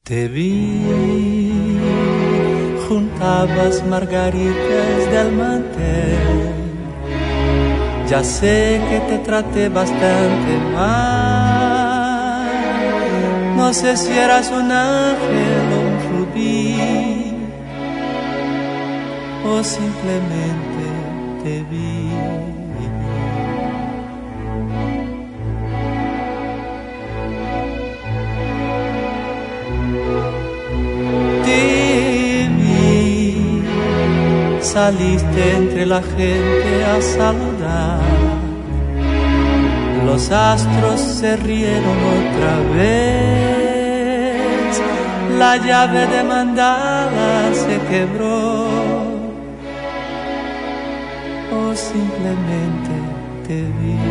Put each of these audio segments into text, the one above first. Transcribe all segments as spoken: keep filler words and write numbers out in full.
Te vi, juntabas margaritas del mantel. Ya sé que te traté bastante mal. No sé si eras un ángel o un rubí, o simplemente te vi. Saliste entre la gente a saludar. Los astros se rieron otra vez. La llave de mandala se quebró. O simplemente te vi.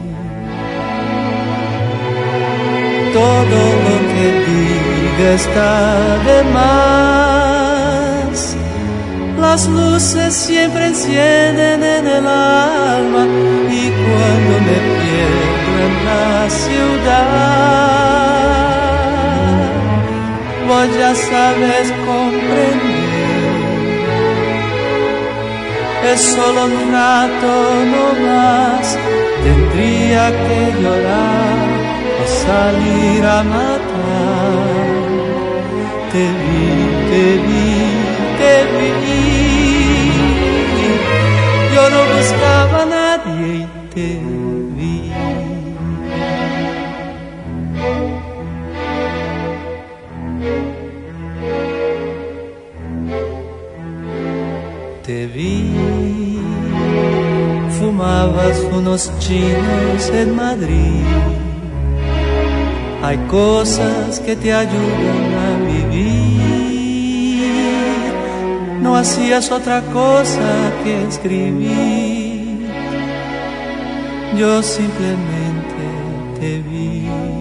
Todo lo que diga está de más. Las luces siempre encienden en el alma y cuando me pierdo en la ciudad, vos ya sabes comprender. Es solo un rato no más, tendría que llorar o salir a matar. Te vi, te vi, te vi. Yo no buscaba a nadie y te vi. Te vi, fumabas unos chinos en Madrid. Hay cosas que te ayudan a vivir. No hacías otra cosa que escribir. Yo simplemente te vi.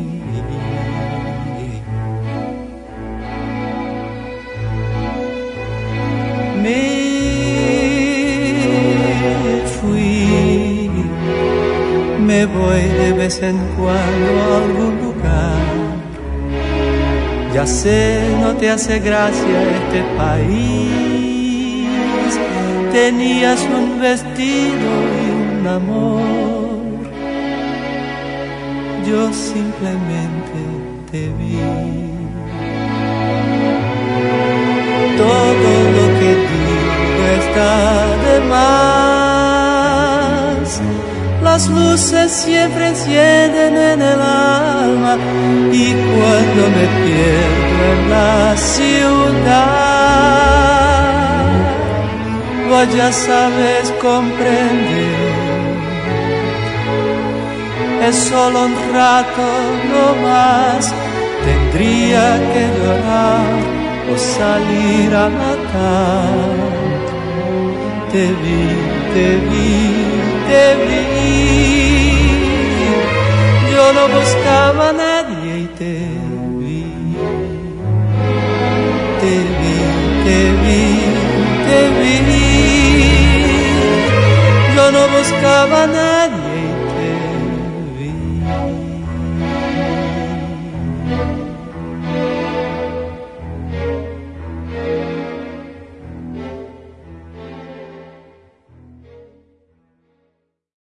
Me fui, me voy de vez en cuando a algún lugar. Ya sé, no te hace gracia este país. Tenías un vestido y un amor. Yo simplemente te vi. Todo lo que digo está de más. Las luces siempre encienden en el alma y cuando me pierdo en la ciudad, vos ya sabes comprender. Es solo un rato no más, tendría que llorar o salir a matar. Te vi, te vi, te vi. Yo no buscaba a nadie y te vi. Te vi, te vi, te vi. Yo no buscaba a nadie.